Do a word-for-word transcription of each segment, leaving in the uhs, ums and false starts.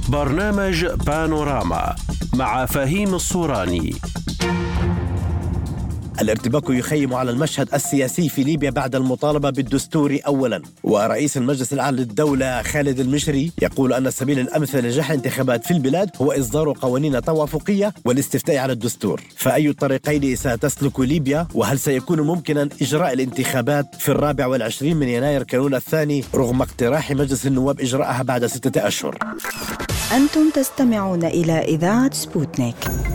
برنامج بانوراما مع فهيم الصوراني. الارتباك يخيم على المشهد السياسي في ليبيا بعد المطالبة بالدستور أولا، ورئيس المجلس الأعلى للدولة خالد المشري يقول أن السبيل الأمثل لنجاح الانتخابات في البلاد هو إصدار قوانين توافقية والاستفتاء على الدستور. فأي الطريقين ستسلك ليبيا؟ وهل سيكون ممكنا إجراء الانتخابات في الرابع والعشرين من يناير كانون الثاني رغم اقتراح مجلس النواب إجراءها بعد ستة أشهر؟ أنتم تستمعون إلى إذاعة سبوتنيك.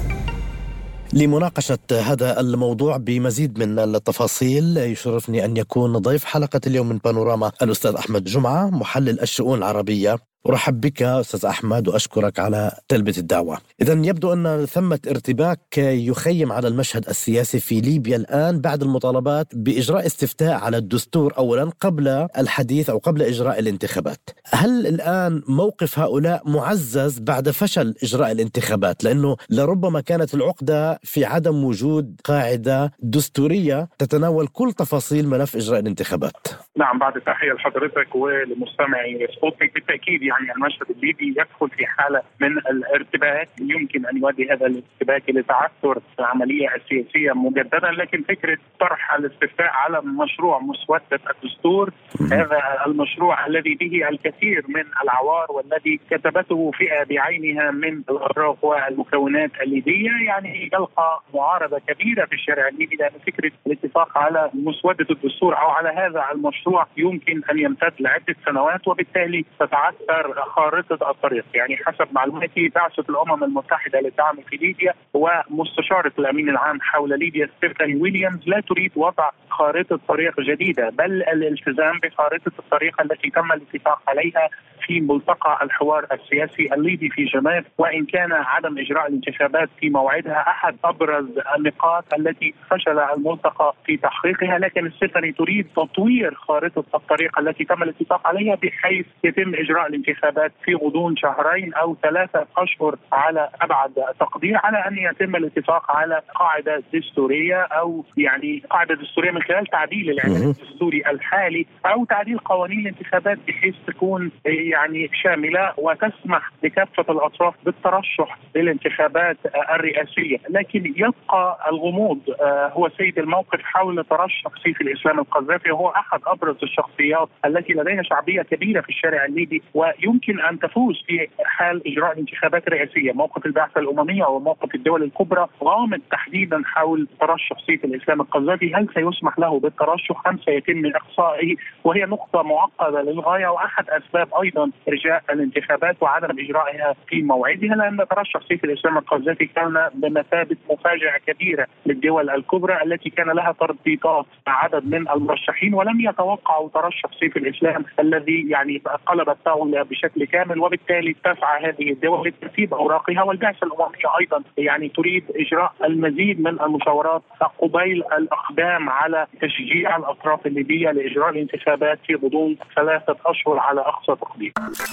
لمناقشة هذا الموضوع بمزيد من التفاصيل يشرفني أن يكون ضيف حلقة اليوم من بانوراما الأستاذ أحمد جمعة، محلل الشؤون العربية. أرحب بك أستاذ أحمد وأشكرك على تلبية الدعوة. إذن يبدو أن ثمة ارتباك يخيم على المشهد السياسي في ليبيا الآن بعد المطالبات بإجراء استفتاء على الدستور أولا قبل الحديث أو قبل إجراء الانتخابات. هل الآن موقف هؤلاء معزز بعد فشل إجراء الانتخابات؟ لأنه لربما كانت العقدة في عدم وجود قاعدة دستورية تتناول كل تفاصيل ملف إجراء الانتخابات. نعم، بعد تحية لحضرتك ولمستمعي سبوتنيك. بالتأكيد يعني المشهد الليبي يدخل في حالة من الارتباك، يمكن أن يؤدي هذا الارتباك إلى تعثر العملية السياسية مجددا، لكن فكرة طرح الاستفتاء على مشروع مسودة الدستور، هذا المشروع الذي به الكثير من العوار والذي كتبته فئة بعينها من الأطراف والمكونات الليبية، يعني يلقى معارضة كبيرة في الشارع الليبي، لأن فكرة الاتفاق على مسودة الدستور أو على هذا المشروع يمكن أن يمتد لعدة سنوات، وبالتالي تتعثر خارطة الطريق. يعني حسب معلوماتي بعثة الأمم المتحدة للدعم في ليبيا ومستشارة الأمين العام حول ليبيا ستيفاني ويليامز لا تريد وضع خارطة طريق جديدة، بل الالتزام بخارطة الطريق التي تم الاتفاق عليها في ملتقى الحوار السياسي الليبي في جنيف. وإن كان عدم إجراء الانتخابات في موعدها أحد أبرز النقاط التي فشل الملتقى في تحقيقها، لكن ستيفاني تريد تطوير خارطة الطريق التي تم الاتفاق عليها بحيث يتم إجراء الانتخابات في غضون شهرين أو ثلاثة أشهر على أبعد تقدير، على أن يتم الاتفاق على قاعدة دستورية أو يعني قاعدة دستورية من خلال تعديل الإعلان الدستوري الحالي أو تعديل قوانين الانتخابات بحيث تكون يعني شاملة وتسمح لكافة الأطراف بالترشح للانتخابات الرئاسية. لكن يبقى الغموض هو سيد الموقف حول ترشح سيف الإسلام القذافي، هو أحد أبرز الشخصيات التي لديها شعبية كبيرة في الشارع الليبي ويمكن أن تفوز في حال إجراء الانتخابات الرئاسية. موقف البعثة الأممية وموقف الدول الكبرى غامض تحديدا حول ترشح سيف الإسلام القذافي. هل سيسمح له بالترشح أم سيتم إقصائه؟ وهي نقطة معقدة للغاية، وأحد أسباب أيضا إرجاء الانتخابات وعدم إجرائها في موعدها، لأن ترشح سيف الإسلام القذافي كان بمثابة مفاجأة كبيرة للدول الكبرى التي كان لها تربيطات مع عدد من المرشحين ولم يتوقعوا ترشح سيف الإسلام الذي يعني قلب الطاولة بشكل كامل، وبالتالي تسعى هذه الدول لترتيب أوراقها. والبعثة الأممية أيضا يعني تريد إجراء المزيد من المشاورات قبيل الأقدام على تشجيع الأطراف الليبية لإجراء الانتخابات في غضون ثلاثة أشهر على أقصى تقدير.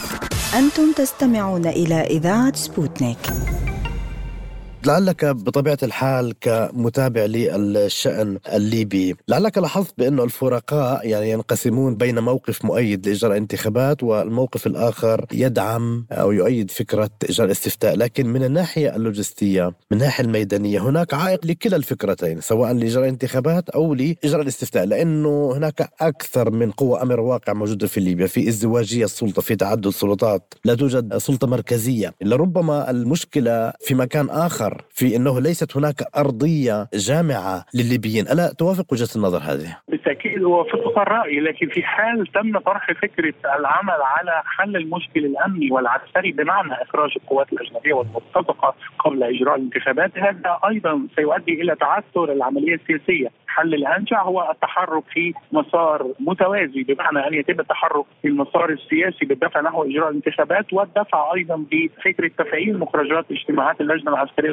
أنتم تستمعون إلى إذاعة سبوتنيك. لعلك بطبيعة الحال كمتابع للشأن الليبي لعلك لاحظت بأن الفرقاء يعني ينقسمون بين موقف مؤيد لإجراء انتخابات والموقف الآخر يدعم أو يؤيد فكرة إجراء الاستفتاء، لكن من الناحية اللوجستية من الناحية الميدانية هناك عائق لكلا الفكرتين سواء لإجراء الانتخابات أو لإجراء الاستفتاء، لأنه هناك أكثر من قوة أمر واقع موجودة في ليبيا، في ازدواجية السلطة، في تعدد سلطات، لا توجد سلطة مركزية. لربما المشكلة في مكان آخر في أنه ليست هناك أرضية جامعة للليبيين. ألا توافق وجهة النظر هذه؟ بالتأكيد وفق الرأي، لكن في حال تم طرح فكرة العمل على حل المشكل الأمني والعسكري بمعنى إخراج القوات الأجنبية والمتفقة قبل إجراء الانتخابات، هذا أيضا سيؤدي إلى تعثر العملية السياسية. الحل الأنجع هو التحرك في مسار متوازي، بمعنى أن يتم التحرك في المسار السياسي بالدفع نحو إجراء الانتخابات، والدفع أيضا بفكرة تفعيل مخرجات اجتماعات اللجنة العسكرية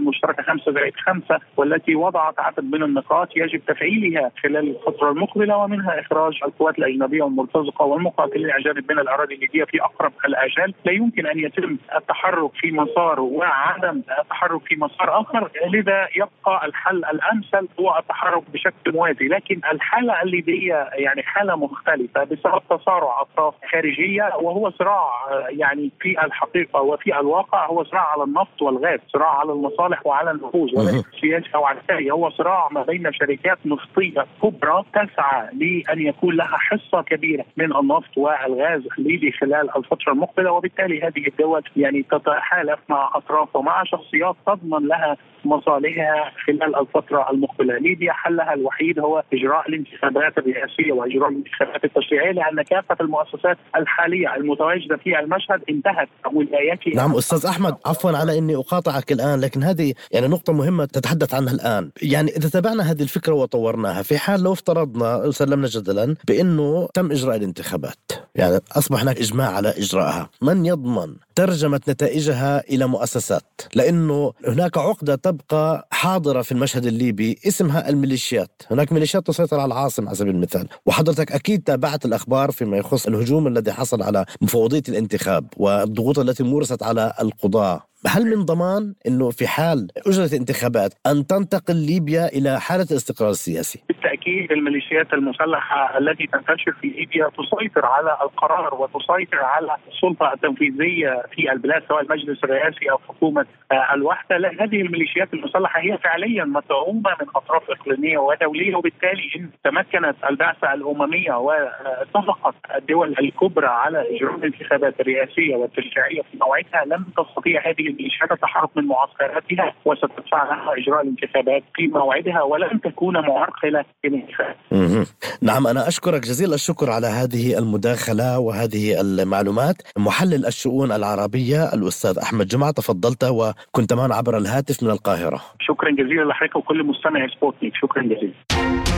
المشتركة خمسة زائد خمسة، والتي وضعت عدد من النقاط يجب تفعيلها خلال الفترة المقبلة، ومنها إخراج القوات الأجنبية والمرتزقة والمقاتلين الأجانب من الأراضي الليبية في أقرب الآجال. لا يمكن أن يتم التحرك في مسار وعدم التحرك في مسار آخر، لذا يبقى الحل الأمثل هو التحرك بشكل موازي. لكن الحالة الليبية يعني حالة مختلفة بسبب تصارع أطراف خارجية، وهو صراع يعني في الحقيقة وفي الواقع هو صراع على النفط والغاز، صراع على المصالح وعلى النفوذ وليس سياسي أو عسكري. هو صراع ما بين شركات نفطية كبرى تسعى لأن يكون لها حصة كبيرة من النفط والغاز الليبي خلال الفترة المقبلة، وبالتالي هذه الدول يعني تتحالف مع أطراف ومع شخصيات تضمن لها مصالحها خلال الفترة المقبلة. ليبيا حلها الوحيد هو إجراء الانتخابات الرئاسية وإجراء الانتخابات التشريعية، لأن كافة المؤسسات الحالية المتواجدة في المشهد انتهت ولايتها. نعم أستاذ أحمد، عفوا على أني أقاطعك الآن، لكن هذه يعني نقطة مهمة تتحدث عنها الآن. يعني إذا تابعنا هذه الفكرة وطورناها، في حال لو افترضنا وسلمنا جدلا بأنه تم إجراء الانتخابات، يعني أصبح هناك إجماع على إجراءها، من يضمن ترجمة نتائجها إلى مؤسسات؟ لأنه هناك عقدة تبقى حاضرة في المشهد الليبي اسمها الميليشيات. هناك ميليشيات تسيطر على العاصمة على سبيل المثال، وحضرتك أكيد تابعت الأخبار فيما يخص الهجوم الذي حصل على مفوضية الانتخاب والضغوط التي مورست على القضاة. هل من ضمان أنه في حال أجرت انتخابات أن تنتقل ليبيا إلى حالة الاستقرار السياسي؟ بالتأكيد الميليشيات المسلحة التي تنتشر في ليبيا تسيطر على القرار وتسيطر على السلطة التنفيذية في البلاد، سواء المجلس الرئاسي أو حكومة الوحدة. لأن هذه الميليشيات المسلحة هي فعليا مدعومة من أطراف إقليمية ودولية، وبالتالي إن تمكنت البعثة الأممية واتفقت الدول الكبرى على إجراء الانتخابات الرئاسية والتشريعية في موعدها، لم تستطيع هذه الميليشيات التحرك من معسكراتها وستدفع لها إجراء الانتخابات في موعدها ولن تكون معرقلة للانتخابات. نعم، أنا أشكرك جزيل الشكر على هذه المداخلة وهذه المعلومات. محلل الشؤون العربية الأستاذ أحمد جمعة، تفضلت وكنت معنا عبر الهاتف من القاهرة. شكرا جزيلا لحضرتك وكل مستمع سبوتنيك، شكرا جزيلا.